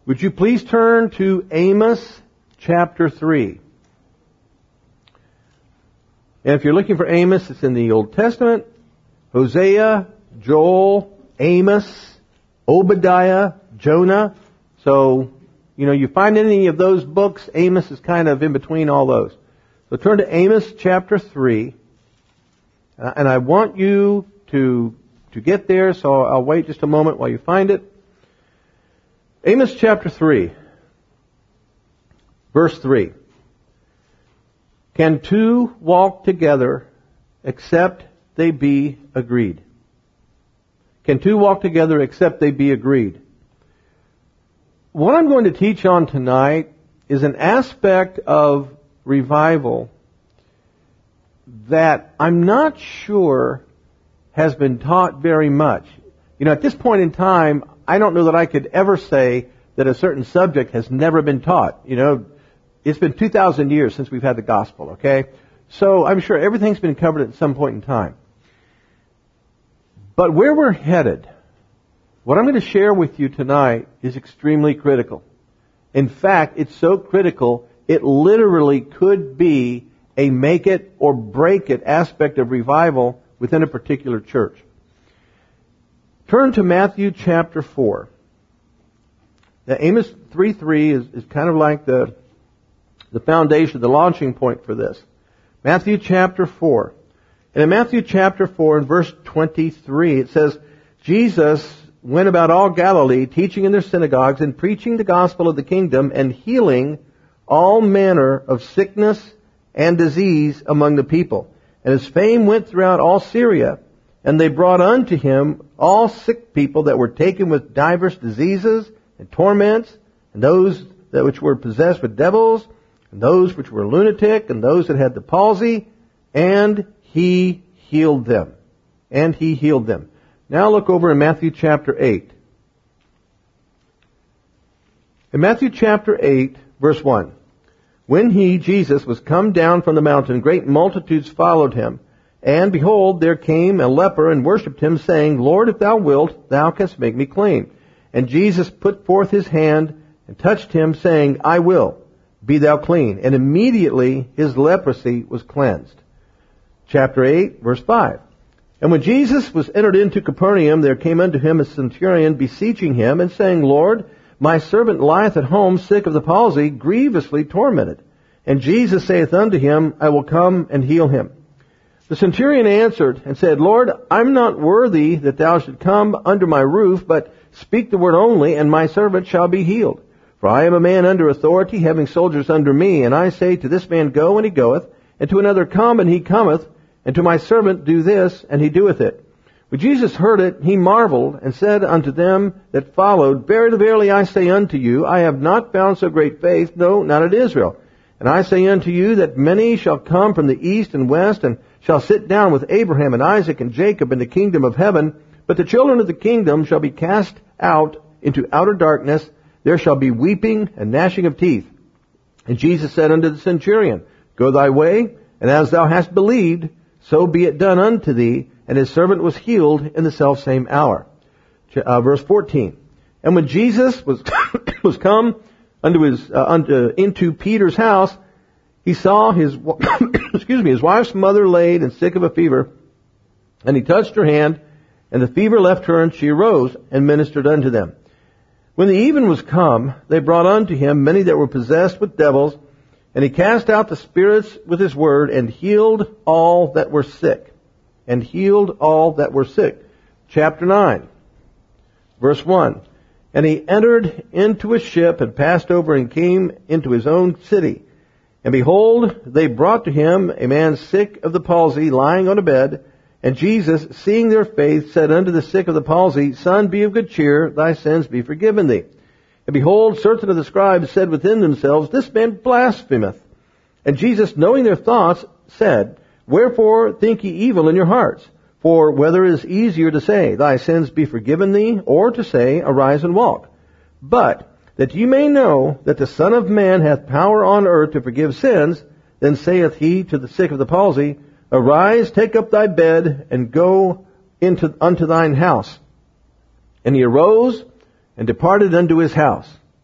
Would you please turn to Amos chapter 3? And if you're looking for Amos, it's in the Old Testament. Hosea, Joel, Amos, Obadiah, Jonah. So, you find any of those books, Amos is kind of in between all those. So turn to Amos chapter 3. And I want you to get there, so I'll wait just a moment while you find it. Amos chapter 3, verse 3. Can two walk together except they be agreed? Can two walk together except they be agreed? What I'm going to teach on tonight is an aspect of revival that I'm not sure has been taught very much. At this point in time, I don't know that I could ever say that a certain subject has never been taught. It's been 2,000 years since we've had the gospel, okay? So I'm sure everything's been covered at some point in time. But where we're headed, what I'm going to share with you tonight is extremely critical. In fact, it's so critical, it literally could be a make it or break it aspect of revival within a particular church. Turn to Matthew chapter 4. Now, Amos 3:3 is kind of like the foundation, the launching point for this. Matthew chapter 4. And in Matthew chapter 4 and verse 23, it says, Jesus went about all Galilee, teaching in their synagogues and preaching the gospel of the kingdom and healing all manner of sickness and disease among the people. And his fame went throughout all Syria, and they brought unto him all sick people that were taken with divers diseases and torments, and those that which were possessed with devils, and those which were lunatic, and those that had the palsy, and he healed them. And he healed them. Now look over in Matthew chapter 8. In Matthew chapter 8, verse 1. When he, Jesus, was come down from the mountain, great multitudes followed him. And behold, there came a leper and worshipped him, saying, Lord, if thou wilt, thou canst make me clean. And Jesus put forth his hand and touched him, saying, I will, be thou clean. And immediately his leprosy was cleansed. Chapter 8, verse 5. And when Jesus was entered into Capernaum, there came unto him a centurion, beseeching him, and saying, Lord, my servant lieth at home, sick of the palsy, grievously tormented. And Jesus saith unto him, I will come and heal him. The centurion answered and said, Lord, I'm not worthy that thou should come under my roof, but speak the word only, and my servant shall be healed. For I am a man under authority, having soldiers under me, and I say to this man, Go, and he goeth, and to another, Come, and he cometh, and to my servant, Do this, and he doeth it. When Jesus heard it, he marveled, and said unto them that followed, Verily, verily, I say unto you, I have not found so great faith, no, not at Israel. And I say unto you that many shall come from the east and west, and shall sit down with Abraham and Isaac and Jacob in the kingdom of heaven. But the children of the kingdom shall be cast out into outer darkness. There shall be weeping and gnashing of teeth. And Jesus said unto the centurion, Go thy way, and as thou hast believed, so be it done unto thee. And his servant was healed in the selfsame hour. Verse 14. And when Jesus was come into Peter's house, he saw his his wife's mother laid and sick of a fever, and he touched her hand, and the fever left her, and she arose and ministered unto them. When the even was come, they brought unto him many that were possessed with devils, and he cast out the spirits with his word, and healed all that were sick. And healed all that were sick. Chapter 9, verse 1. And he entered into a ship and passed over and came into his own city. And behold, they brought to him a man sick of the palsy, lying on a bed. And Jesus, seeing their faith, said unto the sick of the palsy, Son, be of good cheer, thy sins be forgiven thee. And behold, certain of the scribes said within themselves, This man blasphemeth. And Jesus, knowing their thoughts, said, Wherefore think ye evil in your hearts? For whether it is easier to say, Thy sins be forgiven thee, or to say, Arise and walk? But that ye may know that the Son of Man hath power on earth to forgive sins, then saith he to the sick of the palsy, Arise, take up thy bed, and go unto thine house. And he arose and departed unto his house.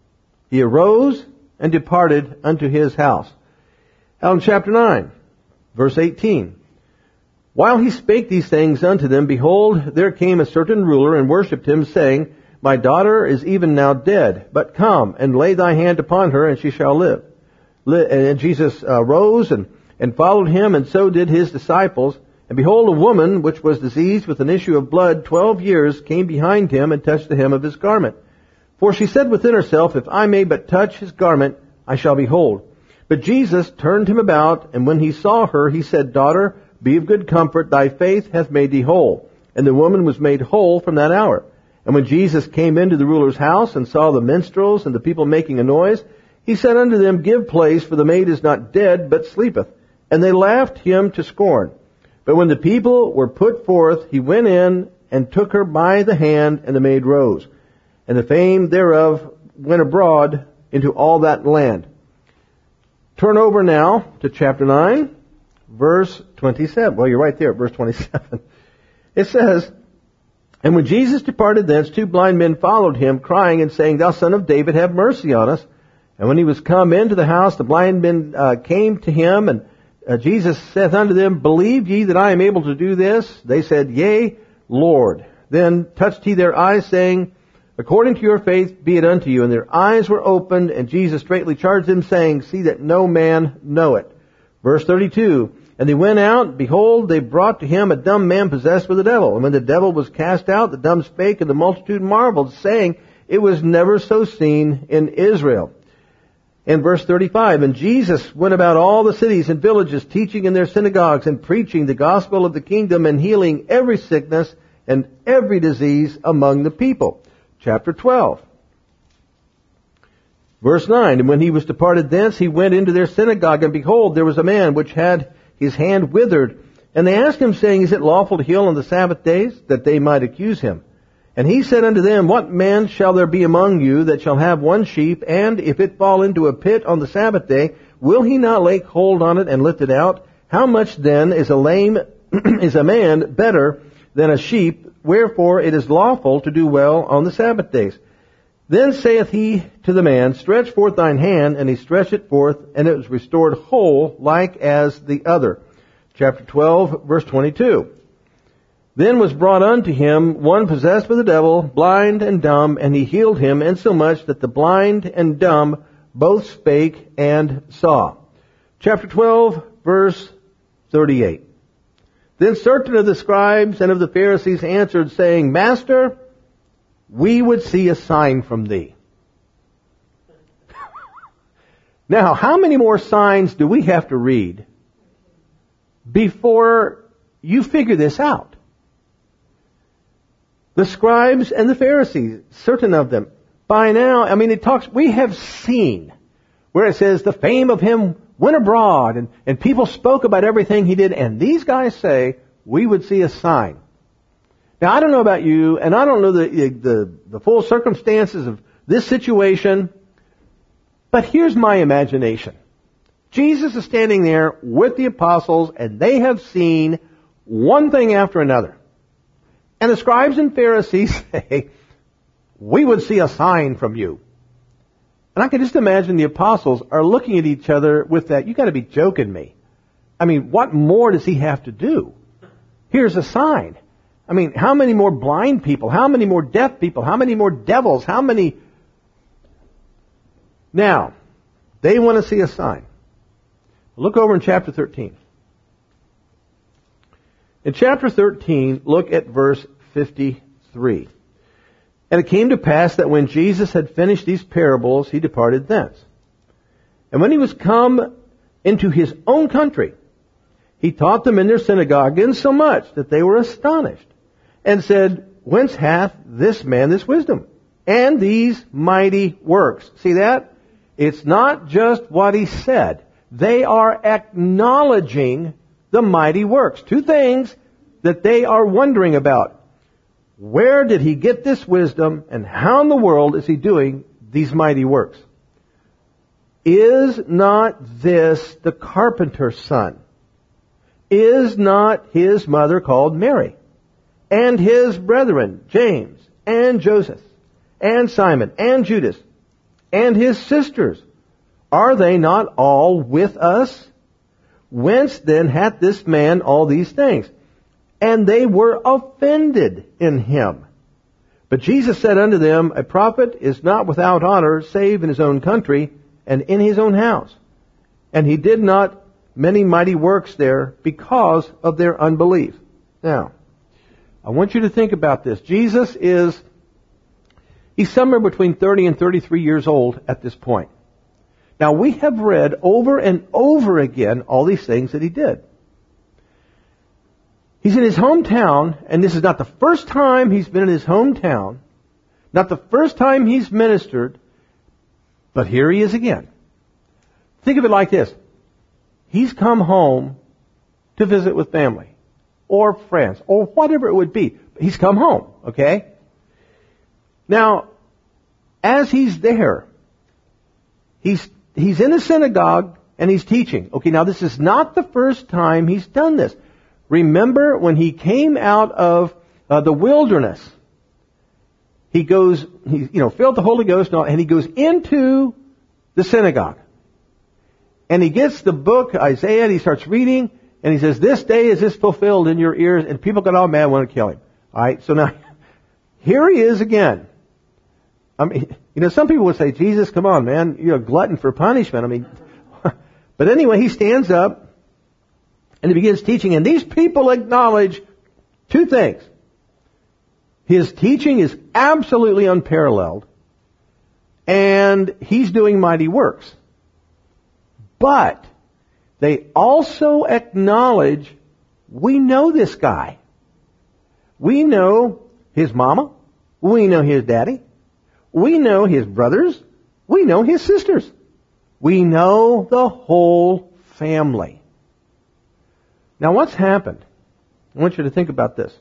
He arose and departed unto his house. Now in chapter 9, verse 18. While he spake these things unto them, behold, there came a certain ruler and worshipped him, saying, My daughter is even now dead, but come and lay thy hand upon her, and she shall live. And Jesus rose and followed him, and so did his disciples. And behold, a woman which was diseased with an issue of blood 12 years came behind him and touched the hem of his garment. For she said within herself, If I may but touch his garment, I shall be whole. But Jesus turned him about, and when he saw her, he said, Daughter, be of good comfort, thy faith hath made thee whole. And the woman was made whole from that hour. And when Jesus came into the ruler's house and saw the minstrels and the people making a noise, he said unto them, Give place, for the maid is not dead, but sleepeth. And they laughed him to scorn. But when the people were put forth, he went in and took her by the hand, and the maid rose. And the fame thereof went abroad into all that land. Turn over now to chapter 9, verse 27. Well, you're right there, verse 27. It says, And when Jesus departed thence, 2 blind men followed him, crying and saying, Thou son of David, have mercy on us. And when he was come into the house, the blind men came to him, and Jesus saith unto them, Believe ye that I am able to do this? They said, Yea, Lord. Then touched he their eyes, saying, According to your faith be it unto you. And their eyes were opened, and Jesus straightly charged them, saying, See that no man know it. Verse 32, And they went out, behold, they brought to him a dumb man possessed with a devil. And when the devil was cast out, the dumb spake, and the multitude marveled, saying, It was never so seen in Israel. In verse 35, And Jesus went about all the cities and villages, teaching in their synagogues, and preaching the gospel of the kingdom, and healing every sickness and every disease among the people. Chapter 12. Verse 9, And when he was departed thence, he went into their synagogue, and behold, there was a man which had his hand withered. And they asked him, saying, Is it lawful to heal on the Sabbath days? That they might accuse him. And he said unto them, What man shall there be among you that shall have one sheep, and if it fall into a pit on the Sabbath day, will he not lay hold on it and lift it out? How much then is a man better than a sheep? Wherefore it is lawful to do well on the Sabbath days. Then saith he to the man, Stretch forth thine hand, and he stretched it forth, and it was restored whole, like as the other. Chapter 12, verse 22. Then was brought unto him one possessed with a devil, blind and dumb, and he healed him, insomuch that the blind and dumb both spake and saw. Chapter 12, verse 38. Then certain of the scribes and of the Pharisees answered, saying, Master, we would see a sign from thee. Now, how many more signs do we have to read before you figure this out? The scribes and the Pharisees, certain of them, by now, we have seen where it says the fame of him went abroad and people spoke about everything he did, and these guys say, we would see a sign. Now, I don't know about you, and I don't know the full circumstances of this situation, but here's my imagination. Jesus is standing there with the apostles, and they have seen one thing after another. And the scribes and Pharisees say, we would see a sign from you. And I can just imagine the apostles are looking at each other with that, you got to be joking me. What more does he have to do? Here's a sign. How many more blind people? How many more deaf people? How many more devils? How many? Now, they want to see a sign. Look over in chapter 13. In chapter 13, look at verse 53. And it came to pass that when Jesus had finished these parables, he departed thence. And when he was come into his own country, he taught them in their synagogue, insomuch that they were astonished, and said, Whence hath this man this wisdom, and these mighty works? See that? It's not just what he said. They are acknowledging the mighty works. Two things that they are wondering about. Where did he get this wisdom, and how in the world is he doing these mighty works? Is not this the carpenter's son? Is not his mother called Mary? And his brethren, James, and Joseph, and Simon, and Judas, and his sisters? Are they not all with us? Whence then hath this man all these things? And they were offended in him. But Jesus said unto them, A prophet is not without honor, save in his own country, and in his own house. And he did not many mighty works there, because of their unbelief. Now, I want you to think about this. Jesus he's somewhere between 30 and 33 years old at this point. Now, we have read over and over again all these things that he did. He's in his hometown, and this is not the first time he's been in his hometown, not the first time he's ministered, but here he is again. Think of it like this. He's come home to visit with family, or friends, or whatever it would be. He's come home, okay? Now, as he's there, he's in a synagogue and he's teaching. Okay, now this is not the first time he's done this. Remember when he came out of the wilderness, he filled the Holy Ghost and he goes into the synagogue. And he gets the book, Isaiah, and he starts reading, and he says, this day is this fulfilled in your ears, and people got all mad and want to kill him. Alright, so now, here he is again. I mean, some people would say, Jesus, come on, man, you're a glutton for punishment. I mean, but anyway, he stands up, and he begins teaching, and these people acknowledge two things. His teaching is absolutely unparalleled, and he's doing mighty works. But they also acknowledge, we know this guy. We know his mama. We know his daddy. We know his brothers. We know his sisters. We know the whole family. Now what's happened? I want you to think about this.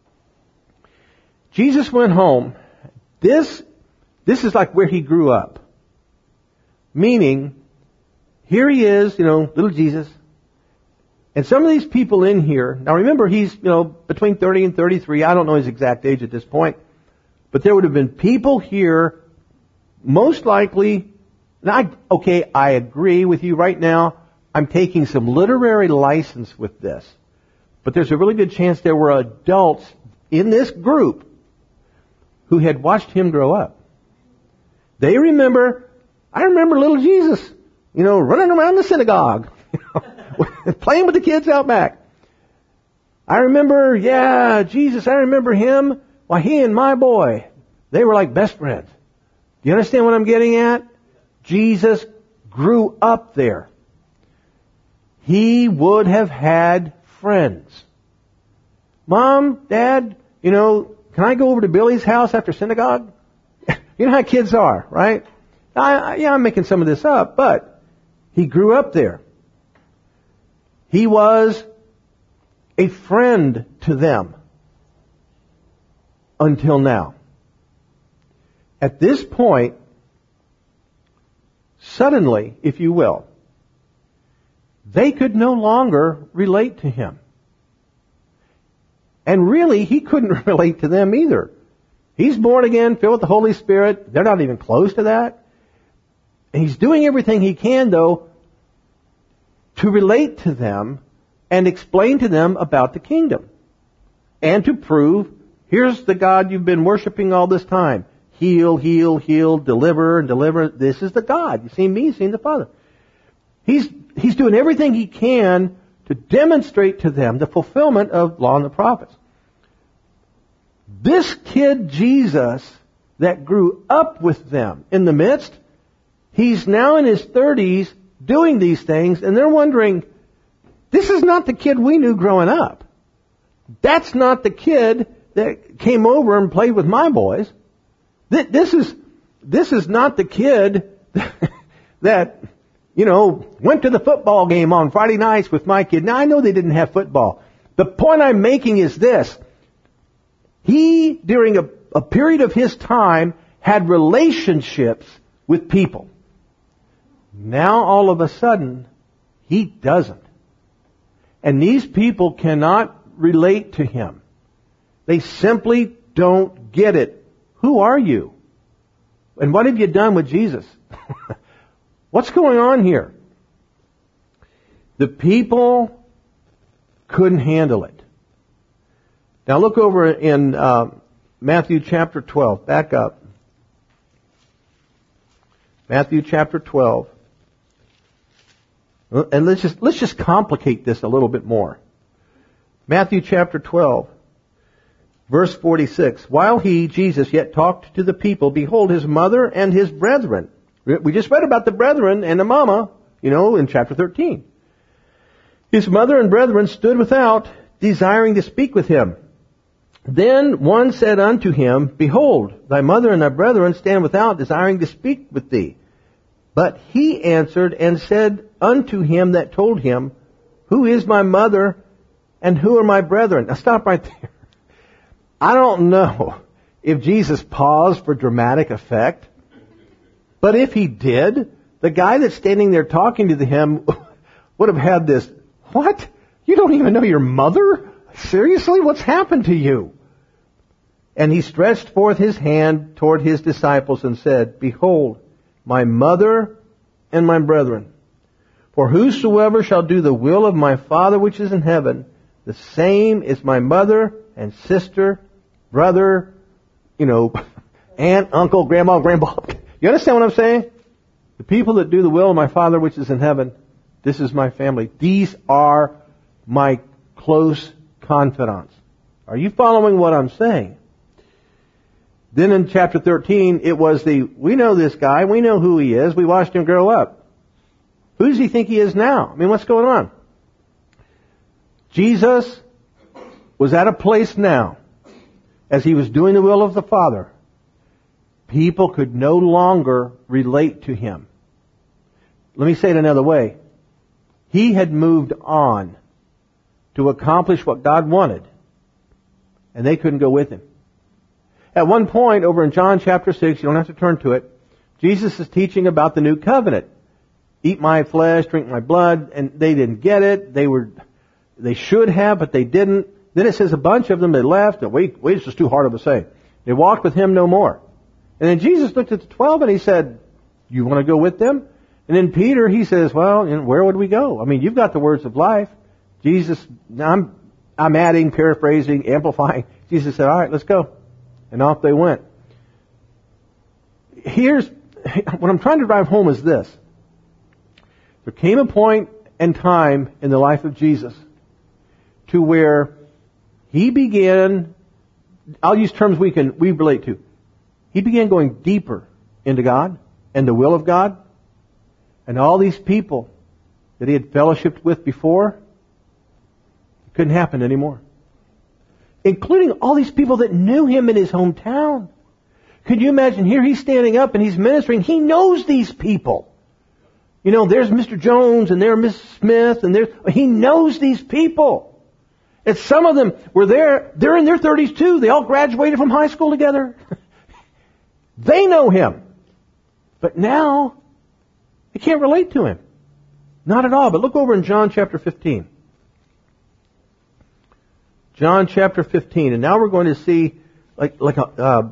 Jesus went home. This is like where he grew up. Meaning, here he is, little Jesus. And some of these people in here, now remember he's, between 30 and 33. I don't know his exact age at this point. But there would have been people here, most likely, I agree with you right now. I'm taking some literary license with this. But there's a really good chance there were adults in this group who had watched him grow up. I remember little Jesus, running around the synagogue, playing with the kids out back. I remember, Jesus, I remember him. Why, he and my boy, they were like best friends. Do you understand what I'm getting at? Jesus grew up there. He would have had friends. Mom, Dad, can I go over to Billy's house after synagogue? You know how kids are, right? I'm making some of this up, but he grew up there. He was a friend to them until now. At this point, suddenly, if you will, they could no longer relate to him. And really, he couldn't relate to them either. He's born again, filled with the Holy Spirit. They're not even close to that. And he's doing everything he can, though, to relate to them and explain to them about the kingdom. And to prove, here's the God you've been worshiping all this time. Heal, heal, heal, deliver, and deliver. This is the God. You've seen me, you've seen the Father. He's doing everything he can to demonstrate to them the fulfillment of law and the prophets. This kid Jesus that grew up with them in the midst, he's now in his 30s doing these things, and they're wondering, this is not the kid we knew growing up. That's not the kid that came over and played with my boys. This is not the kid that, went to the football game on Friday nights with my kid. Now, I know they didn't have football. The point I'm making is this. He, during a period of his time, had relationships with people. Now, all of a sudden, he doesn't. And these people cannot relate to him. They simply don't get it. Who are you? And what have you done with Jesus? What's going on here? The people couldn't handle it. Now look over in Matthew chapter 12. Back up. Matthew chapter 12. And let's just complicate this a little bit more. Matthew chapter 12, verse 46. While he, Jesus, yet talked to the people, behold, his mother and his brethren. We just read about the brethren and the mama, in chapter 13. His mother and brethren stood without, desiring to speak with him. Then one said unto him, Behold, thy mother and thy brethren stand without, desiring to speak with thee. But he answered and said unto him that told him, Who is my mother and who are my brethren? Now stop right there. I don't know if Jesus paused for dramatic effect, but if he did, the guy that's standing there talking to him would have had this, What? You don't even know your mother? Seriously? What's happened to you? And he stretched forth his hand toward his disciples and said, Behold, my mother and my brethren. For whosoever shall do the will of my Father which is in heaven, the same is my mother and sister, brother, aunt, uncle, grandma, grandpa. You understand what I'm saying? The people that do the will of my Father which is in heaven, this is my family. These are my close confidants. Are you following what I'm saying? Then in chapter 13, it was we know this guy, we know who he is, we watched him grow up. Who does he think he is now? I mean, what's going on? Jesus was at a place now, as he was doing the will of the Father, people could no longer relate to him. Let me say it another way. He had moved on to accomplish what God wanted, and they couldn't go with him. At one point, over in John chapter 6, you don't have to turn to it, Jesus is teaching about the new covenant. Eat my flesh, drink my blood, and they didn't get it. They should have, but they didn't. Then it says a bunch of them, they left. Wait, it's just too hard of a saying. They walked with him no more. And then Jesus looked at the 12 and he said, You want to go with them? And then Peter, he says, Well, where would we go? I mean, you've got the words of life. Jesus, I'm adding, paraphrasing, amplifying. Jesus said, All right, let's go. And off they went. What I'm trying to drive home is this. There came a point and time in the life of Jesus to where he began, I'll use terms we relate to. He began going deeper into God and the will of God. And all these people that he had fellowshiped with before, it couldn't happen anymore. Including all these people that knew him in his hometown. Could you imagine, here he's standing up and he's ministering. He knows these people. There's Mr. Jones and there's Miss Smith and he knows these people. And some of them were there, they're in their 30s too. They all graduated from high school together. They know him. But now, they can't relate to him. Not at all. But look over in John chapter 15. John chapter 15. And now we're going to see like a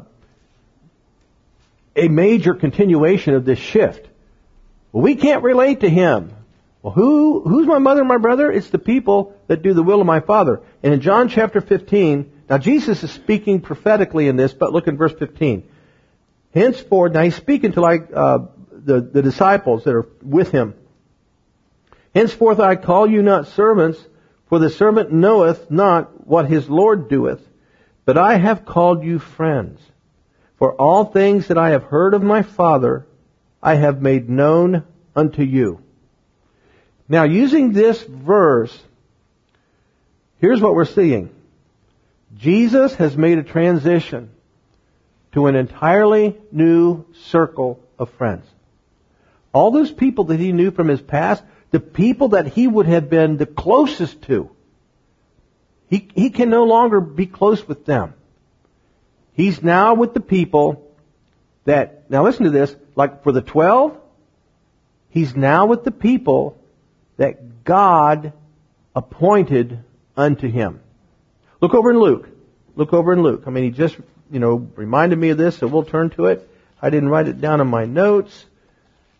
major continuation of this shift. Well, we can't relate to him. Well, who's my mother and my brother? It's the people that do the will of my Father. And in John chapter 15, now Jesus is speaking prophetically in this, but look in verse 15. Henceforth, now he's speaking to the disciples that are with him. Henceforth I call you not servants, for the servant knoweth not what his Lord doeth, but I have called you friends. For all things that I have heard of my Father, I have made known unto you. Now, using this verse, here's what we're seeing. Jesus has made a transition to an entirely new circle of friends. All those people that he knew from his past, the people that he would have been the closest to, he can no longer be close with them. He's now with the people that, now listen to this, like for the 12, he's now with the people that God appointed unto him. Look over in Luke. I mean, he just, reminded me of this, so we'll turn to it. I didn't write it down in my notes.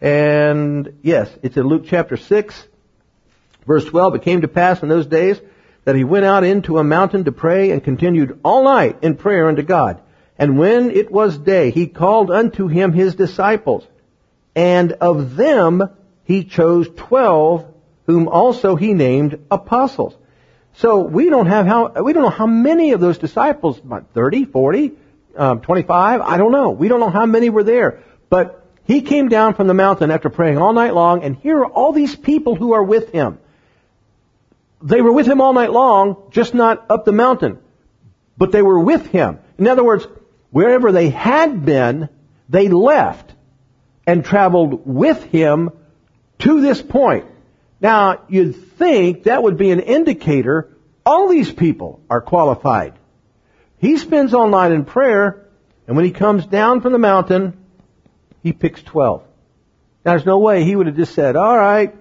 And yes, it's in Luke chapter 6, verse 12. It came to pass in those days that he went out into a mountain to pray and continued all night in prayer unto God. And when it was day, he called unto him his disciples. And of them he chose 12, whom also he named apostles. So we don't know how many of those disciples, about 30, 40, 25, I don't know. We don't know how many were there. But he came down from the mountain after praying all night long, and here are all these people who are with him. They were with him all night long, just not up the mountain. But they were with him. In other words, wherever they had been, they left and traveled with him to this point. Now, you'd think that would be an indicator all these people are qualified. He spends all night in prayer, and when he comes down from the mountain, he picks 12. Now, there's no way he would have just said, all right,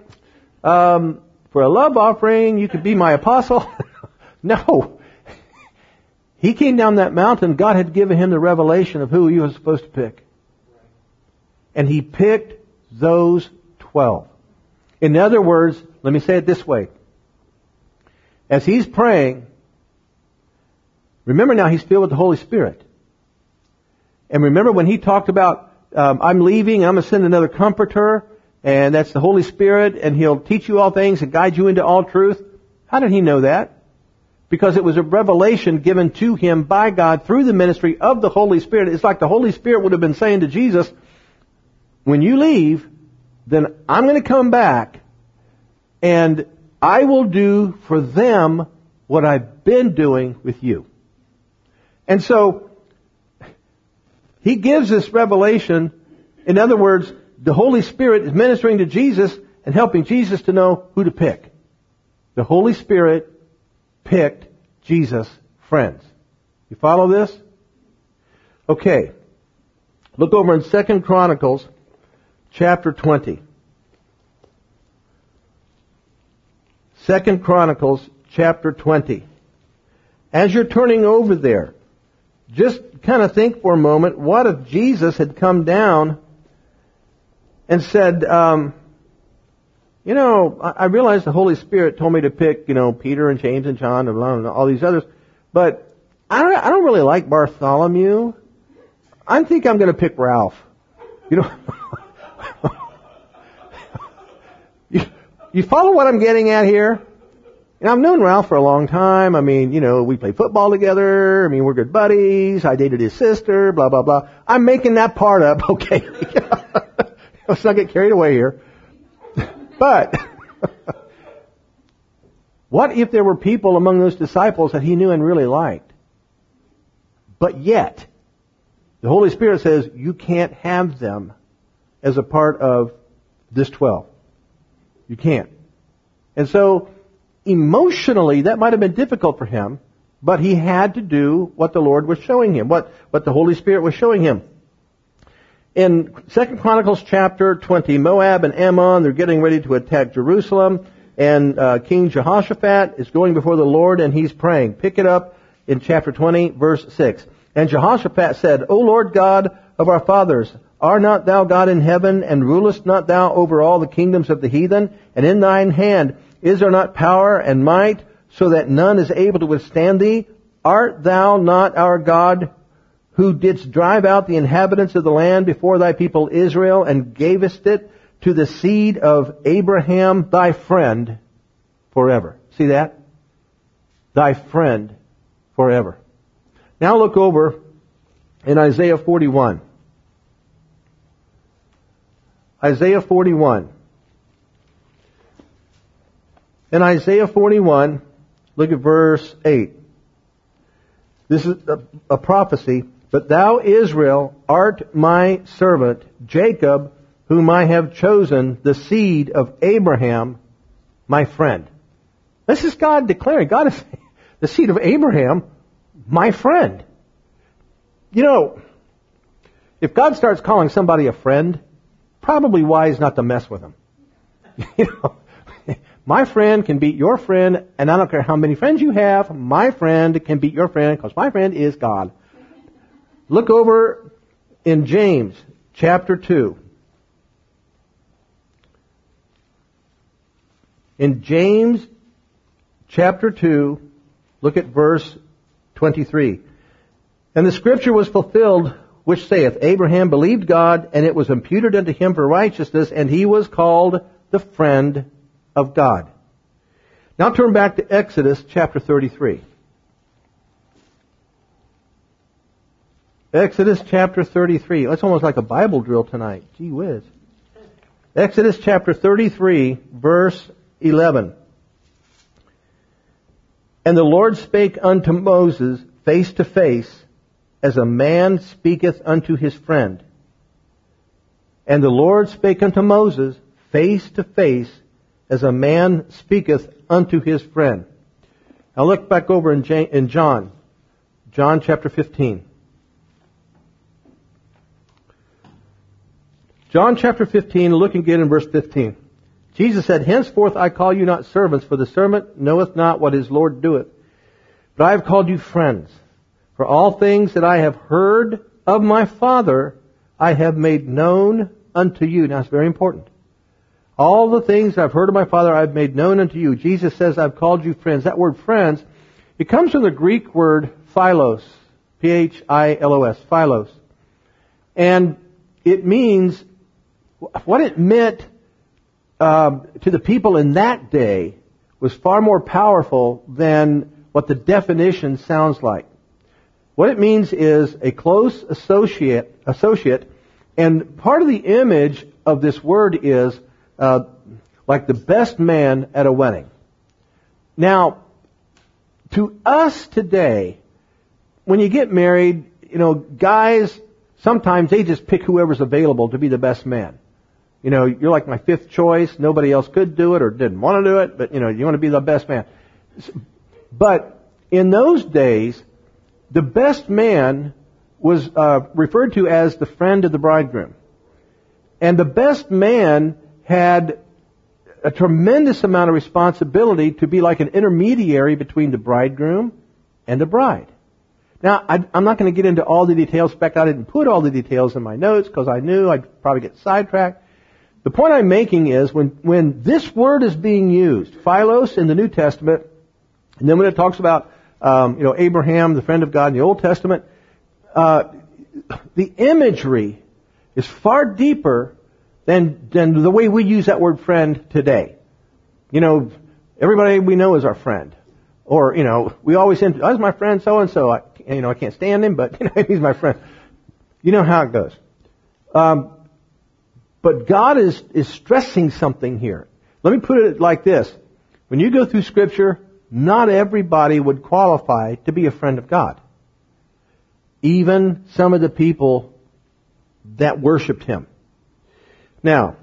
for a love offering, you could be my apostle. No. He came down that mountain. God had given him the revelation of who he was supposed to pick. And he picked those 12. In other words, let me say it this way. As he's praying, remember now he's filled with the Holy Spirit. And remember when he talked about, I'm leaving, I'm going to send another comforter, and that's the Holy Spirit, and he'll teach you all things and guide you into all truth. How did he know that? Because it was a revelation given to him by God through the ministry of the Holy Spirit. It's like the Holy Spirit would have been saying to Jesus, when you leave, then I'm going to come back and I will do for them what I've been doing with you. And so, he gives this revelation. In other words, the Holy Spirit is ministering to Jesus and helping Jesus to know who to pick. The Holy Spirit picked Jesus' friends. You follow this? Okay. Look over in 2 Chronicles chapter 20. 2 Chronicles chapter 20. As you're turning over there, just kind of think for a moment, what if Jesus had come down and said, I realize the Holy Spirit told me to pick, Peter and James and John and all these others, but I don't really like Bartholomew. I think I'm going to pick Ralph. You follow what I'm getting at here? And I've known Ralph for a long time. I mean, we play football together. I mean, we're good buddies. I dated his sister, blah, blah, blah. I'm making that part up, okay? Let's not get carried away here. But, what if there were people among those disciples that he knew and really liked? But yet, the Holy Spirit says, you can't have them as a part of this 12. You can't. And so, emotionally, that might have been difficult for him, but he had to do what the Lord was showing him, what the Holy Spirit was showing him. In 2 Chronicles chapter 20, Moab and Ammon, they're getting ready to attack Jerusalem, and King Jehoshaphat is going before the Lord and he's praying. Pick it up in chapter 20, verse 6. And Jehoshaphat said, O Lord God of our fathers, art not thou God in heaven, and rulest not thou over all the kingdoms of the heathen? And in thine hand is there not power and might, so that none is able to withstand thee? Art thou not our God, who didst drive out the inhabitants of the land before thy people Israel, and gavest it to the seed of Abraham, thy friend, forever? See that? Thy friend forever. Now look over in Isaiah 41. Isaiah 41. In Isaiah 41, look at verse 8. This is a prophecy. But thou, Israel, art my servant, Jacob, whom I have chosen, the seed of Abraham, my friend. This is God declaring. God is the seed of Abraham, my friend. If God starts calling somebody a friend, probably wise not to mess with him. My friend can beat your friend, and I don't care how many friends you have, my friend can beat your friend, because my friend is God. Look over in James chapter 2. In James chapter 2, look at verse 23. And the scripture was fulfilled, which saith, Abraham believed God, and it was imputed unto him for righteousness, and he was called the friend of God. Now turn back to Exodus chapter 33. Exodus chapter 33. That's almost like a Bible drill tonight. Gee whiz. Exodus chapter 33, verse 11. And the Lord spake unto Moses face to face, as a man speaketh unto his friend. And the Lord spake unto Moses face to face, as a man speaketh unto his friend. Now look back over in John chapter 15. John chapter 15, look again in verse 15. Jesus said, Henceforth I call you not servants, for the servant knoweth not what his Lord doeth. But I have called you friends. For all things that I have heard of my Father, I have made known unto you. Now it's very important. All the things I've heard of my Father, I've made known unto you. Jesus says, I've called you friends. That word friends, it comes from the Greek word philos. P-H-I-L-O-S. Philos. And it means, what it meant to the people in that day was far more powerful than what the definition sounds like. What it means is a close associate, and part of the image of this word is like the best man at a wedding. Now, to us today, when you get married, guys, sometimes they just pick whoever's available to be the best man. You're like my fifth choice. Nobody else could do it or didn't want to do it, but you want to be the best man. But in those days, the best man was referred to as the friend of the bridegroom. And the best man had a tremendous amount of responsibility to be like an intermediary between the bridegroom and the bride. Now, I'm not going to get into all the details. In fact, I didn't put all the details in my notes because I knew I'd probably get sidetracked. The point I'm making is when this word is being used, philos in the New Testament, and then when it talks about Abraham, the friend of God in the Old Testament, the imagery is far deeper than the way we use that word friend today. Everybody we know is our friend. Or, we always say, that's my friend so-and-so. I can't stand him, but he's my friend. You know how it goes. But God is stressing something here. Let me put it like this. When you go through Scripture, not everybody would qualify to be a friend of God. Even some of the people that worshipped Him. Now,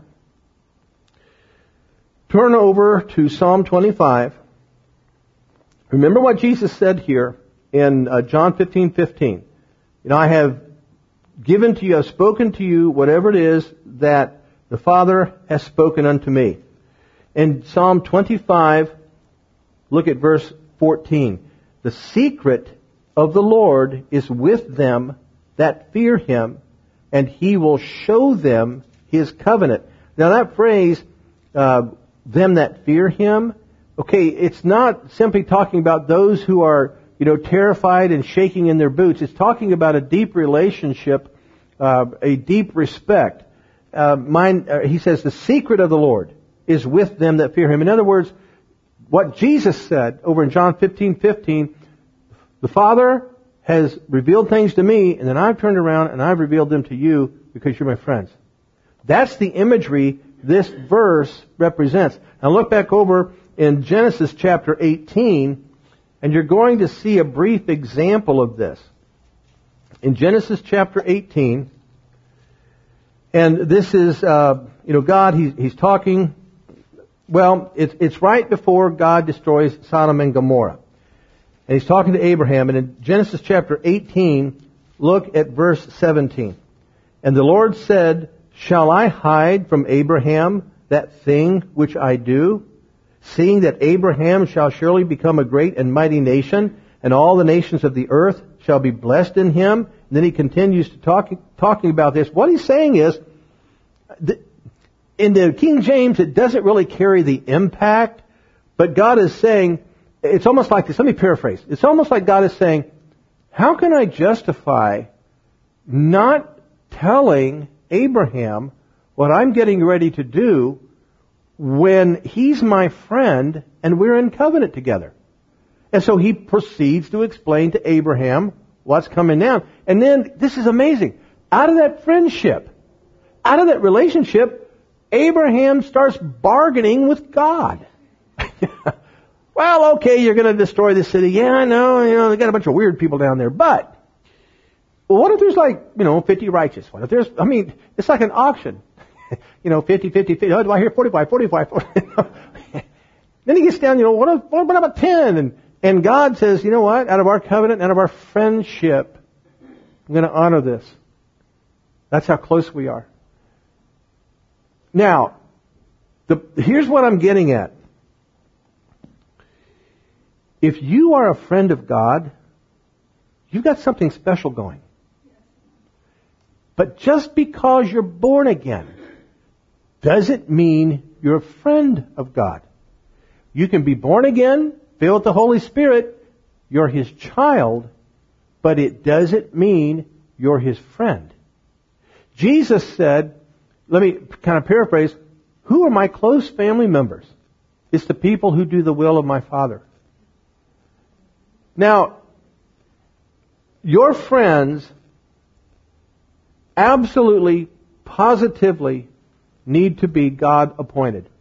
turn over to Psalm 25. Remember what Jesus said here in John 15:15. I have given to you, I've spoken to you whatever it is that the Father has spoken unto me. In Psalm 25, look at verse 14. The secret of the Lord is with them that fear Him, and He will show them His covenant. Now that phrase, them that fear Him, okay, it's not simply talking about those who are, terrified and shaking in their boots. It's talking about a deep relationship, a deep respect. He says, the secret of the Lord is with them that fear Him. In other words, what Jesus said over in John 15:15, the Father has revealed things to me, and then I've turned around and I've revealed them to you because you're my friends. That's the imagery this verse represents. Now look back over in Genesis chapter 18, and you're going to see a brief example of this. In Genesis chapter 18, and this is, God, He's talking, well, it's right before God destroys Sodom and Gomorrah. And He's talking to Abraham, and in Genesis chapter 18, look at verse 17. And the Lord said, Shall I hide from Abraham that thing which I do? Seeing that Abraham shall surely become a great and mighty nation, and all the nations of the earth shall be blessed in him. And then he continues to talking about this. What he's saying is, in the King James, it doesn't really carry the impact But God is saying, it's almost like this. Let me paraphrase. It's almost like God is saying, how can I justify not telling Abraham what I'm getting ready to do when he's my friend and we're in covenant together? And so he proceeds to explain to Abraham what's coming down. And then, this is amazing. Out of that friendship, out of that relationship, Abraham starts bargaining with God. Well, okay, you're going to destroy the city. Yeah, I know, they got a bunch of weird people down there. But, what if there's 50 righteous? What if there's, it's like an auction. 50, 50, 50. Oh, do I hear 45, 45, 40? Then he gets down, what about 10? And God says, you know what? Out of our covenant, out of our friendship, I'm going to honor this. That's how close we are. Now, here's what I'm getting at. If you are a friend of God, you've got something special going. But just because you're born again doesn't mean you're a friend of God. You can be born again, filled with the Holy Spirit, you're His child, but it doesn't mean you're His friend. Jesus said, let me kind of paraphrase, who are my close family members? It's the people who do the will of my Father. Now, your friends absolutely, positively need to be God appointed.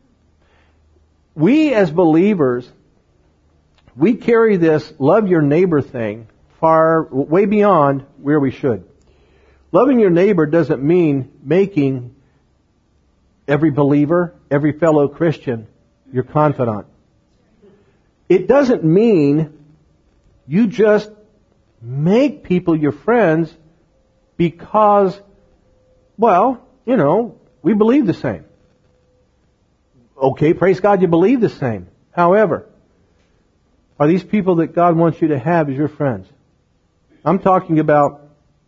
We as believers, we carry this love your neighbor thing way beyond where we should. Loving your neighbor doesn't mean making every believer, every fellow Christian, your confidant. It doesn't mean you just make people your friends because, we believe the same. Okay, praise God, you believe the same. However, are these people that God wants you to have as your friends? I'm talking about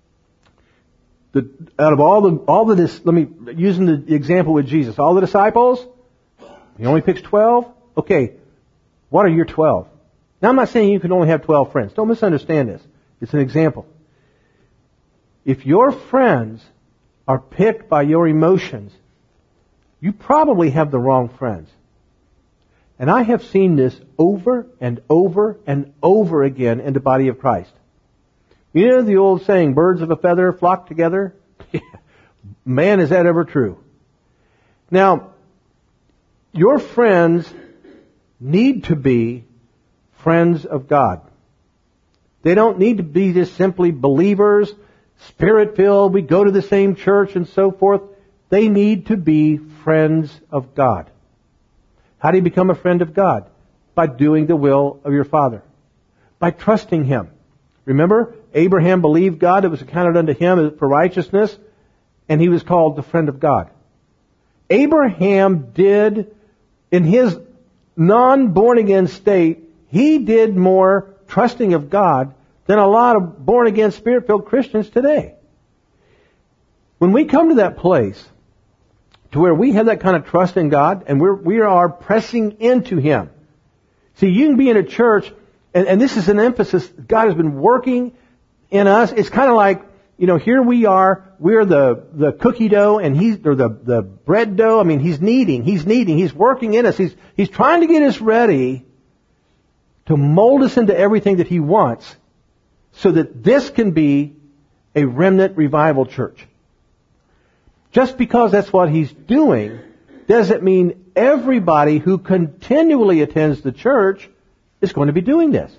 out of all the using the example with Jesus, all the disciples, He only picks 12. Okay, what are your 12? Now I'm not saying you can only have 12 friends. Don't misunderstand this. It's an example. If your friends are picked by your emotions, you probably have the wrong friends. And I have seen this over and over and over again in the body of Christ. You know the old saying, birds of a feather flock together? Man, is that ever true? Now, your friends need to be friends of God. They don't need to be just simply believers, Spirit-filled, we go to the same church and so forth. They need to be friends of God. How do you become a friend of God? By doing the will of your Father. By trusting Him. Remember, Abraham believed God, it was accounted unto him for righteousness, and he was called the friend of God. Abraham did, in his non-born-again state, he did more trusting of God than a lot of born-again, Spirit-filled Christians today. When we come to that place, to where we have that kind of trust in God, and we are pressing into Him. See, you can be in a church, and this is an emphasis, God has been working in us. It's kind of like, here we are, we're the cookie dough, and the bread dough. He's kneading, He's working in us. He's trying to get us ready to mold us into everything that He wants, so that this can be a remnant revival church. Just because that's what He's doing doesn't mean everybody who continually attends the church is going to be doing this.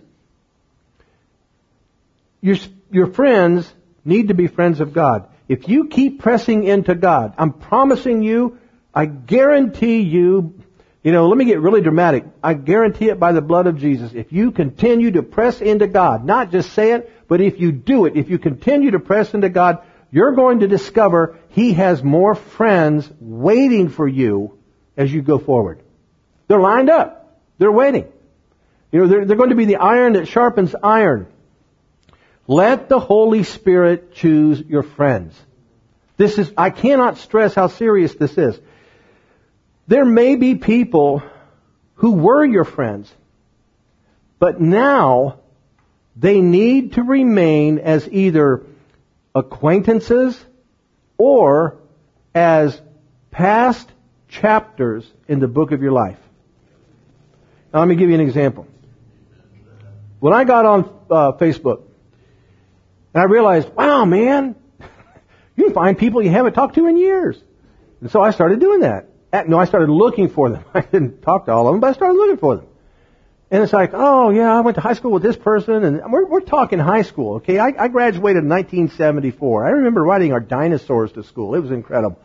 Your friends need to be friends of God. If you keep pressing into God, I'm promising you, I guarantee you, let me get really dramatic. I guarantee it by the blood of Jesus. If you continue to press into God, not just say it, but if you do it, if you continue to press into God, you're going to discover He has more friends waiting for you as you go forward. They're lined up. They're waiting. They're going to be the iron that sharpens iron. Let the Holy Spirit choose your friends. I cannot stress how serious this is. There may be people who were your friends. But now they need to remain as either acquaintances or as past chapters in the book of your life. Now, let me give you an example. When I got on Facebook, and I realized, wow, man, you can find people you haven't talked to in years. And so I started doing that. I started looking for them. I didn't talk to all of them, but I started looking for them. And it's like, oh, yeah, I went to high school with this person, and we're talking high school, okay? I graduated in 1974. I remember riding our dinosaurs to school. It was incredible.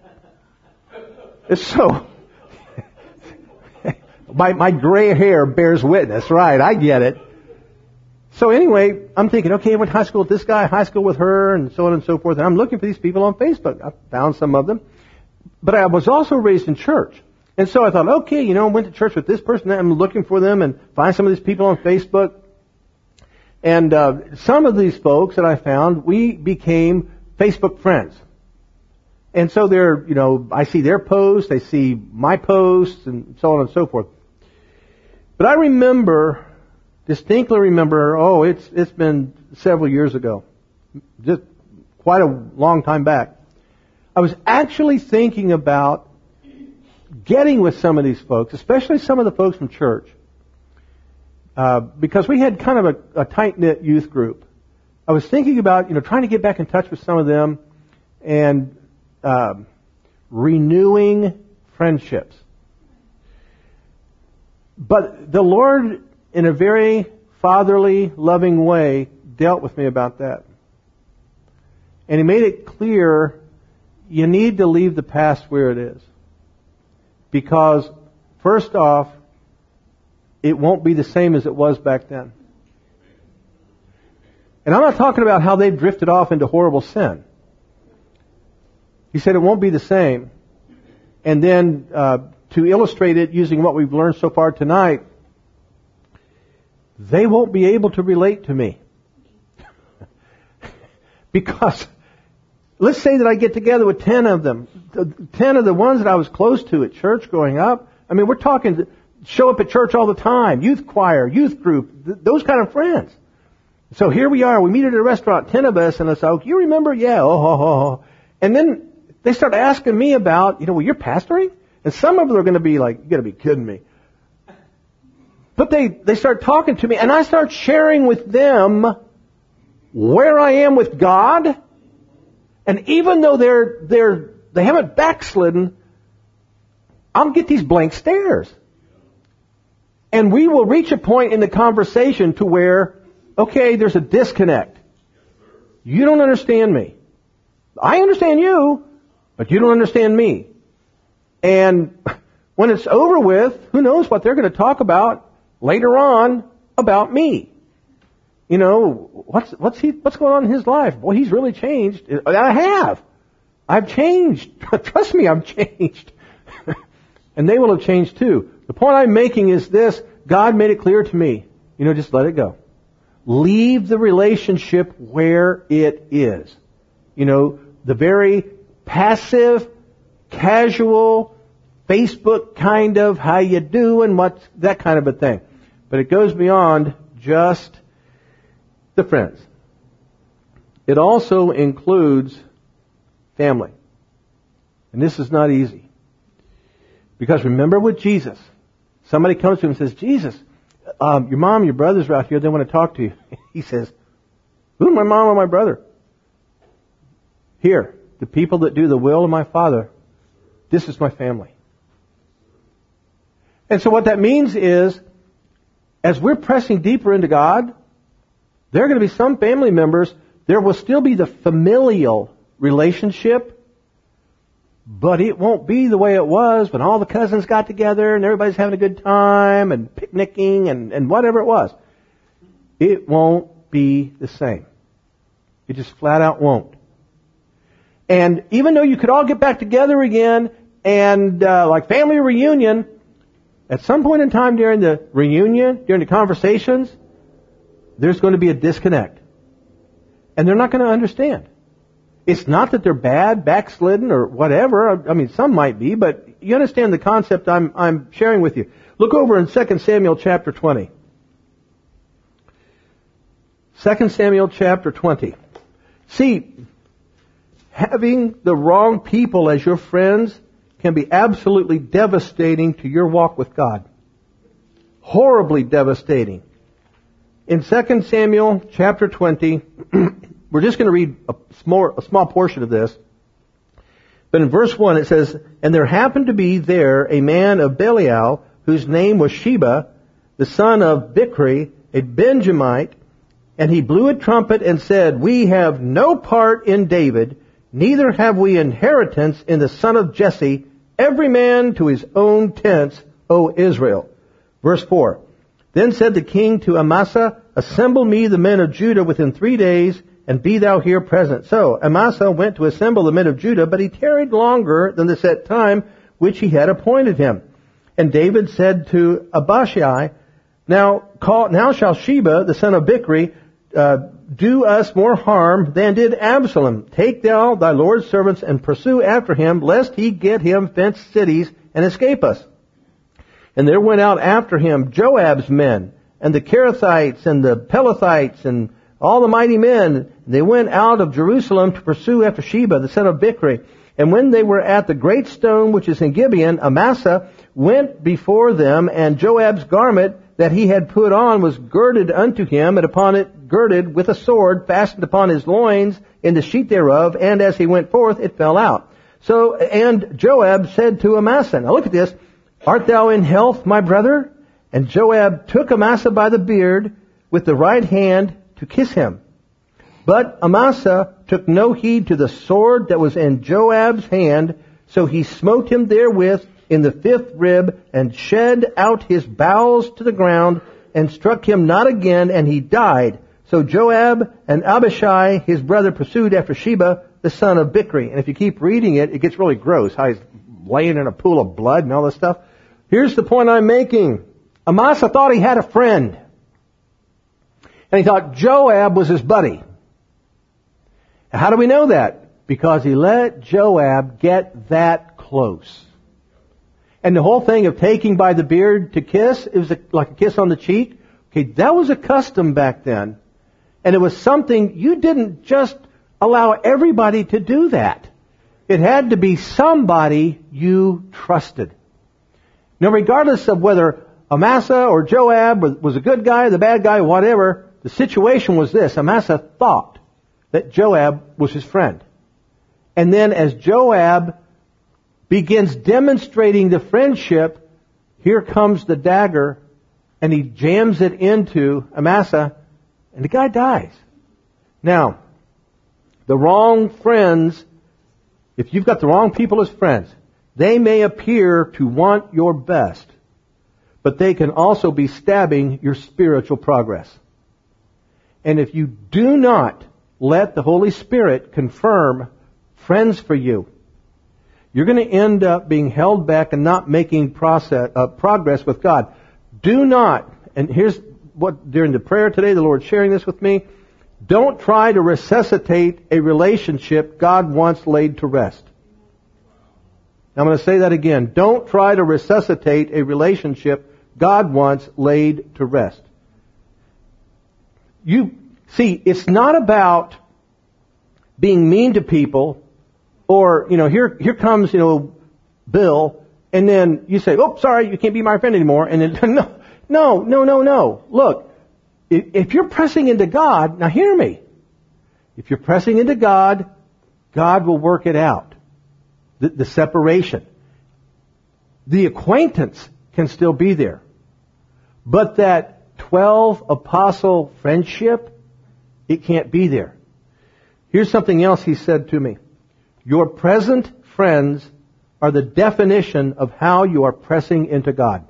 It's so... My gray hair bears witness, right? I get it. So anyway, I'm thinking, okay, I went to high school with this guy, high school with her, and so on and so forth. And I'm looking for these people on Facebook. I found some of them. But I was also raised in church. And so I thought, okay, I went to church with this person. I'm looking for them and find some of these people on Facebook. And some of these folks that I found, we became Facebook friends. And so I see their posts, they see my posts, and so on and so forth. But I distinctly remember, it's been several years ago, just quite a long time back. I was actually thinking about getting with some of these folks, especially some of the folks from church, because we had kind of a tight-knit youth group. I was thinking about, trying to get back in touch with some of them and renewing friendships. But the Lord, in a very fatherly, loving way, dealt with me about that. And He made it clear, you need to leave the past where it is. Because, first off, it won't be the same as it was back then. And I'm not talking about how they've drifted off into horrible sin. He said it won't be the same. And then, to illustrate it using what we've learned so far tonight, they won't be able to relate to me. Because, let's say that I get together with 10 of them. 10 of the ones that I was close to at church growing up. I mean, we're talking, show up at church all the time. Youth choir, youth group, those kind of friends. So here we are, we meet at a restaurant, 10 of us, and I say, oh, you remember? Yeah, And then they start asking me about, well, you're pastoring? And some of them are going to be like, you got to be kidding me. But they start talking to me, and I start sharing with them where I am with God. And even though they haven't backslidden, I'll get these blank stares. And we will reach a point in the conversation to where, okay, there's a disconnect. You don't understand me. I understand you, but you don't understand me. And when it's over with, who knows what they're going to talk about later on about me. What's going on in his life? Boy, he's really changed. I've changed. Trust me, I've changed. And they will have changed too. The point I'm making is this: God made it clear to me. Just let it go. Leave the relationship where it is. The very passive, casual, Facebook kind of how you do and what's that kind of a thing. But it goes beyond just the friends. It also includes family. And this is not easy. Because remember with Jesus, somebody comes to him and says, Jesus, your mom, your brothers are out here, they want to talk to you. He says, who's my mom or my brother? Here, the people that do the will of my Father, this is my family. And so what that means is, as we're pressing deeper into God, there are going to be some family members, there will still be the familial relationship, but it won't be the way it was when all the cousins got together and everybody's having a good time and picnicking and whatever it was. It won't be the same. It just flat out won't. And even though you could all get back together again and like family reunion, at some point in time during the reunion, during the conversations, there's going to be a disconnect. And they're not going to understand. It's not that they're bad, backslidden, or whatever. I mean, some might be, but you understand the concept I'm sharing with you. Look over in 2 Samuel chapter 20. 2 Samuel chapter 20. See, having the wrong people as your friends can be absolutely devastating to your walk with God. Horribly devastating. In 2 Samuel chapter 20, we're just going to read a small portion of this. But in verse 1 it says, "And there happened to be there a man of Belial, whose name was Sheba, the son of Bichri, a Benjamite, and he blew a trumpet and said, We have no part in David, neither have we inheritance in the son of Jesse, every man to his own tents, O Israel." Verse 4, "Then said the king to Amasa, Assemble me the men of Judah within 3 days, and be thou here present. So Amasa went to assemble the men of Judah, but he tarried longer than the set time which he had appointed him. And David said to Abishai, Now shall Sheba, the son of Bichri, do us more harm than did Absalom. Take thou thy Lord's servants and pursue after him, lest he get him fenced cities and escape us. And there went out after him Joab's men, and the Kerethites, and the Pelethites, and all the mighty men. They went out of Jerusalem to pursue after Sheba, the son of Bichri. And when they were at the great stone which is in Gibeon, Amasa went before them, and Joab's garment that he had put on was girded unto him, and upon it girded with a sword fastened upon his loins in the sheath thereof, and as he went forth it fell out. And Joab said to Amasa, now look at this, Art thou in health, my brother? And Joab took Amasa by the beard with the right hand to kiss him. But Amasa took no heed to the sword that was in Joab's hand, so he smote him therewith in the 5th rib, and shed out his bowels to the ground, and struck him not again, and he died. So Joab and Abishai, his brother, pursued after Sheba, the son of Bichri. And if you keep reading it, it gets really gross, how he's laying in a pool of blood and all this stuff. Here's the point I'm making. Amasa thought he had a friend. And he thought Joab was his buddy. How do we know that? Because he let Joab get that close. And the whole thing of taking by the beard to kiss, it was like a kiss on the cheek. Okay, that was a custom back then. And it was something, you didn't just allow everybody to do that. It had to be somebody you trusted. Now, regardless of whether Amasa or Joab was a good guy, the bad guy, whatever, the situation was this. Amasa thought that Joab was his friend. And then as Joab begins demonstrating the friendship, here comes the dagger, and he jams it into Amasa, and the guy dies. Now, the wrong friends, if you've got the wrong people as friends, they may appear to want your best, but they can also be stabbing your spiritual progress. And if you do not let the Holy Spirit confirm friends for you, you're going to end up being held back and not making progress with God. Do not, and here's what, during the prayer today, the Lord's sharing this with me, don't try to resuscitate a relationship God once laid to rest. I'm going to say that again. Don't try to resuscitate a relationship God once laid to rest. You see, it's not about being mean to people, or, here comes, Bill, and then you say, oh, sorry, you can't be my friend anymore, and then, no. Look, if you're pressing into God, now hear me. If you're pressing into God, God will work it out. The separation. The acquaintance can still be there. But that 12 apostle friendship, it can't be there. Here's something else he said to me. Your present friends are the definition of how you are pressing into God.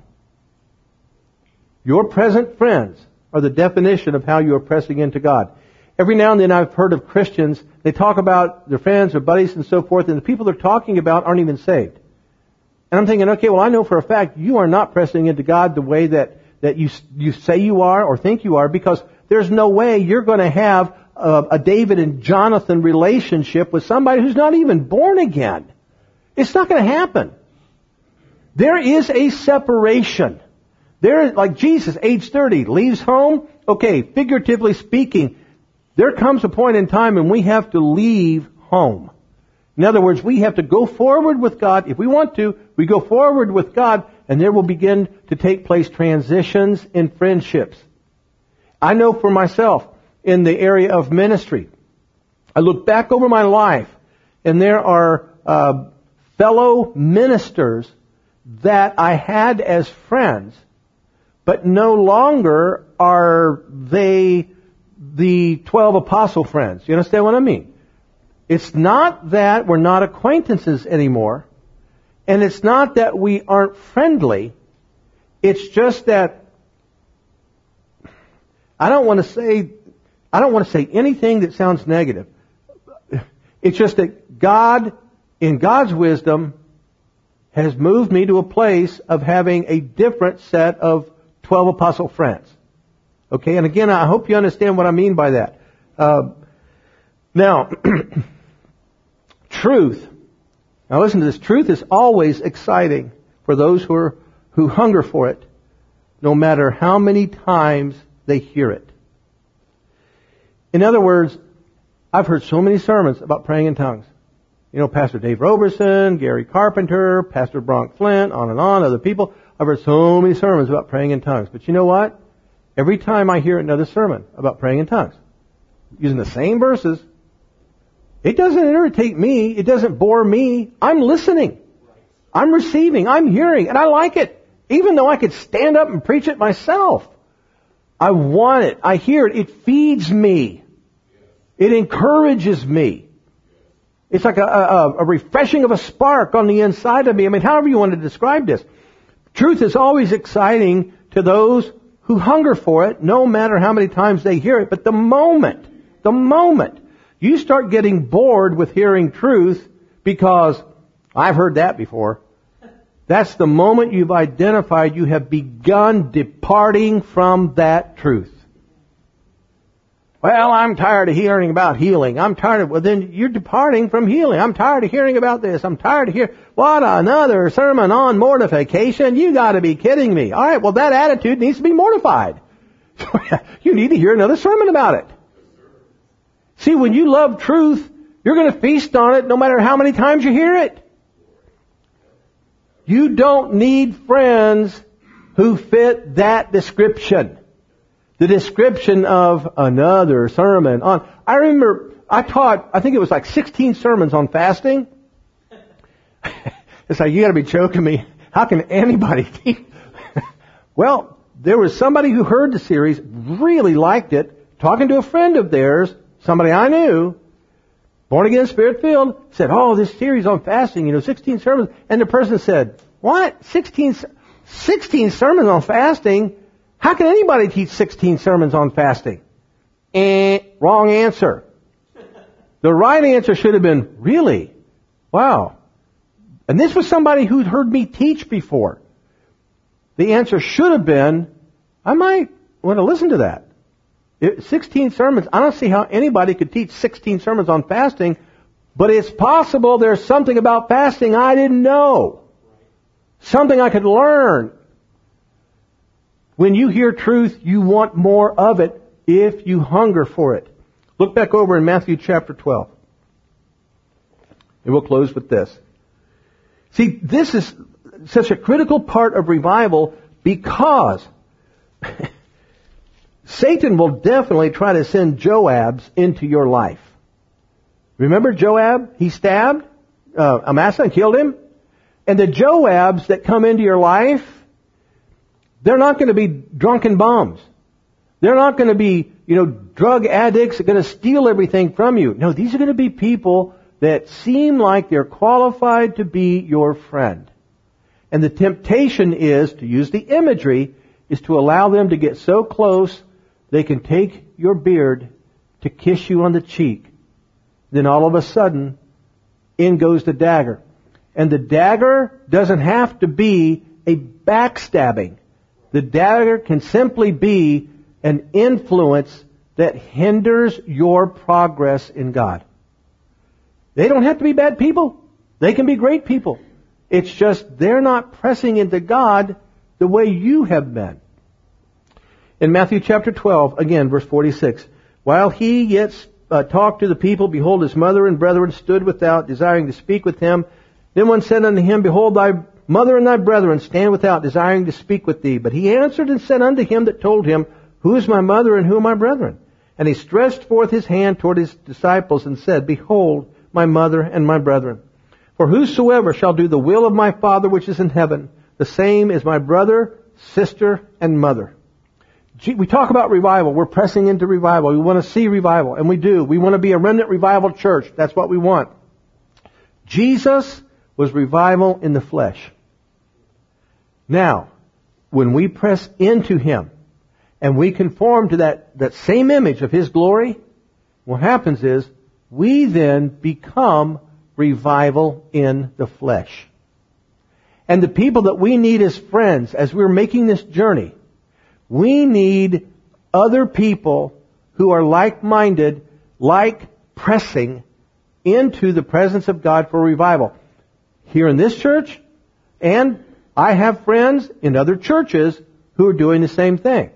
Your present friends are the definition of how you are pressing into God. Every now and then I've heard of Christians, they talk about their friends or buddies and so forth, and the people they're talking about aren't even saved. And I'm thinking, okay, well, I know for a fact you are not pressing into God the way that you say you are or think you are, because there's no way you're going to have a David and Jonathan relationship with somebody who's not even born again. It's not going to happen. There is a separation. They're like Jesus, age 30, leaves home. Okay, figuratively speaking, there comes a point in time when we have to leave home. In other words, we have to go forward with God. If we want to, we go forward with God, and there will begin to take place transitions in friendships. I know for myself, in the area of ministry, I look back over my life, and there are fellow ministers that I had as friends, but no longer are they the 12 apostle friends. You understand what I mean? It's not that we're not acquaintances anymore, and it's not that we aren't friendly. It's just that I don't want to say anything that sounds negative. It's just that God, in God's wisdom, has moved me to a place of having a different set of 12 apostle friends. Okay, and again, I hope you understand what I mean by that. Now, truth. Now listen to this. Truth is always exciting for those who hunger for it, no matter how many times they hear it. In other words, I've heard so many sermons about praying in tongues. You know, Pastor Dave Roberson, Gary Carpenter, Pastor Bronk Flint, on and on, other people. I've heard so many sermons about praying in tongues. But you know what? Every time I hear another sermon about praying in tongues, using the same verses, it doesn't irritate me. It doesn't bore me. I'm listening. I'm receiving. I'm hearing. And I like it. Even though I could stand up and preach it myself. I want it. I hear it. It feeds me. It encourages me. It's like a refreshing of a spark on the inside of me. I mean, however you want to describe this. Truth is always exciting to those who hunger for it, no matter how many times they hear it. But the moment you start getting bored with hearing truth because I've heard that before, that's the moment you've identified you have begun departing from that truth. Well, I'm tired of hearing about healing. Well, then you're departing from healing. I'm tired of hearing about this. I'm tired of hearing, what, another sermon on mortification? You gotta be kidding me. Alright, well that attitude needs to be mortified. You need to hear another sermon about it. See, when you love truth, you're gonna feast on it no matter how many times you hear it. You don't need friends who fit that description. The description of another sermon on. I remember I taught, I think it was like 16 sermons on fasting. It's like, you gotta be joking me. How can anybody teach? Well, there was somebody who heard the series, really liked it, talking to a friend of theirs, somebody I knew, born again, spirit filled, said, oh, this series on fasting, 16 sermons. And the person said, what? 16 sermons on fasting? How can anybody teach 16 sermons on fasting? Wrong answer. The right answer should have been, really? Wow. And this was somebody who'd heard me teach before. The answer should have been, I might want to listen to that. 16 sermons, I don't see how anybody could teach 16 sermons on fasting, but it's possible there's something about fasting I didn't know. Something I could learn. When you hear truth, you want more of it if you hunger for it. Look back over in Matthew chapter 12. And we'll close with this. See, this is such a critical part of revival because Satan will definitely try to send Joabs into your life. Remember Joab? He stabbed Amasa and killed him. And the Joabs that come into your life, they're not going to be drunken bums. They're not going to be, drug addicts that are going to steal everything from you. No, these are going to be people that seem like they're qualified to be your friend. And the temptation is, to use the imagery, is to allow them to get so close they can take your beard to kiss you on the cheek. Then all of a sudden, in goes the dagger. And the dagger doesn't have to be a backstabbing. The dagger can simply be an influence that hinders your progress in God. They don't have to be bad people. They can be great people. It's just they're not pressing into God the way you have been. In Matthew chapter 12, again, verse 46, while he yet talked to the people, behold, his mother and brethren stood without, desiring to speak with him. Then one said unto him, behold, thy mother and thy brethren stand without, desiring to speak with thee. But he answered and said unto him that told him, who is my mother and who are my brethren? And he stretched forth his hand toward his disciples and said, behold, my mother and my brethren. For whosoever shall do the will of my Father which is in heaven, the same is my brother, sister, and mother. We talk about revival. We're pressing into revival. We want to see revival, and we do. We want to be a remnant revival church. That's what we want. Jesus was revival in the flesh. Now, when we press into Him, and we conform to that same image of His glory, what happens is, we then become revival in the flesh. And the people that we need as friends, as we're making this journey, we need other people who are like-minded, pressing into the presence of God for revival. Here in this church, and I have friends in other churches who are doing the same thing.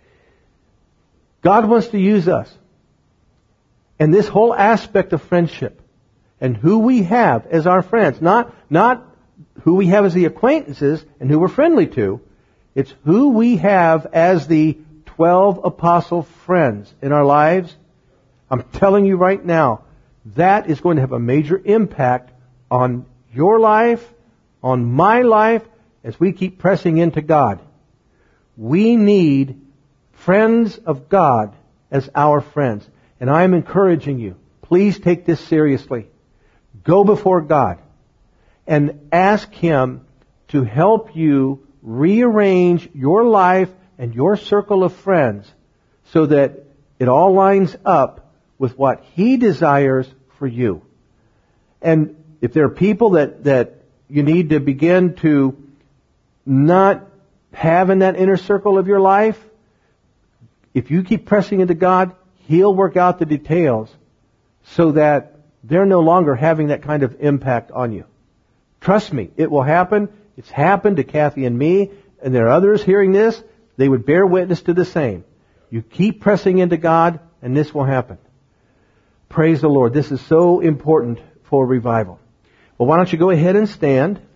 God wants to use us. And this whole aspect of friendship and who we have as our friends, not who we have as the acquaintances and who we're friendly to, it's who we have as the 12 apostle friends in our lives. I'm telling you right now, that is going to have a major impact on your life, on my life, as we keep pressing into God. We need friends of God as our friends. And I'm encouraging you, please take this seriously. Go before God and ask Him to help you rearrange your life and your circle of friends so that it all lines up with what He desires for you. And if there are people that you need to begin to not have in that inner circle of your life, if you keep pressing into God, He'll work out the details so that they're no longer having that kind of impact on you. Trust me, it will happen. It's happened to Kathy and me, and there are others hearing this. They would bear witness to the same. You keep pressing into God, and this will happen. Praise the Lord. This is so important for revival. Well, why don't you go ahead and stand.